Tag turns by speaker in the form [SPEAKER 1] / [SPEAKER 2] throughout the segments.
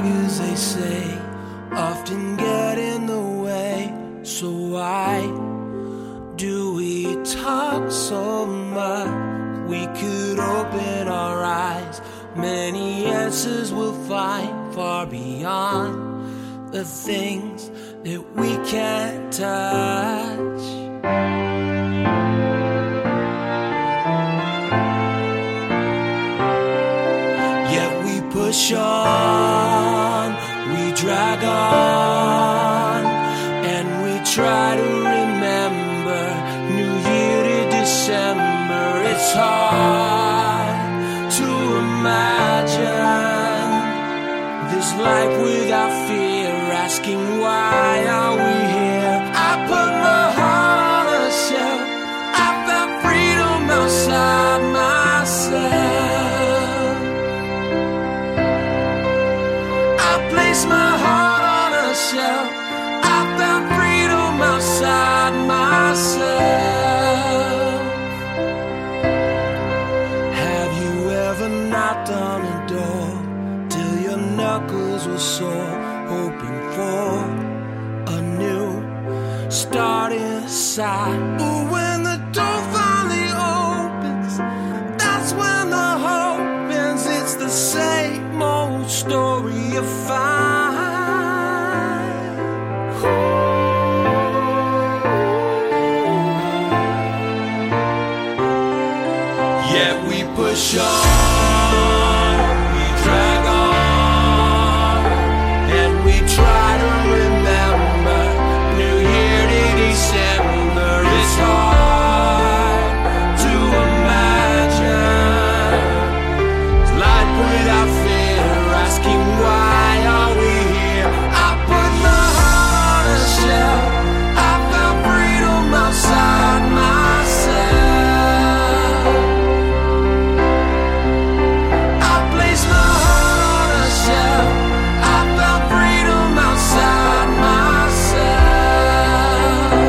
[SPEAKER 1] values, they say, often get in the way. So why do we talk so much? We could open our eyes. Many answers we'll find far beyond the things that we can't touch. Yet we push on, we drag on, and we try to remember New Year to December. It's hard to imagine this life without fear, asking why are we here? I put my heart on a shelf, I found freedom outside myself. I placed my heart on a shelf, I found freedom outside myself. Have you ever knocked on a door till your knuckles were sore, hoping for a new start inside? But when the door finally opens, that's when the hope ends. It's the same old story you find. Yet we push on, we drag on, and we try to remember New Year to December. It's hard to imagine life without fear, asking why are we here? I put my heart on a shelf, I found freedom outside myself. I placed my heart on a shelf, I found freedom outside myself.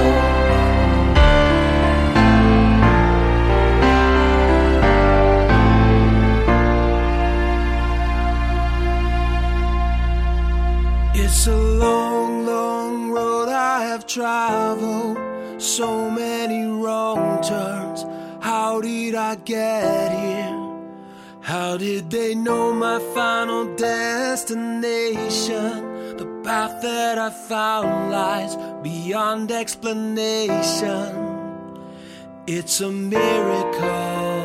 [SPEAKER 1] It's a long, long road I have traveled, so many wrong turns. How did I get here? How did they know my final destination? The path that I found lies beyond explanation. It's a miracle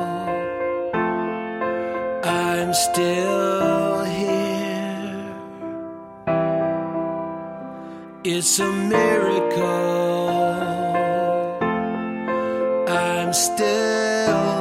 [SPEAKER 1] I'm still here. It's a miracle I'm still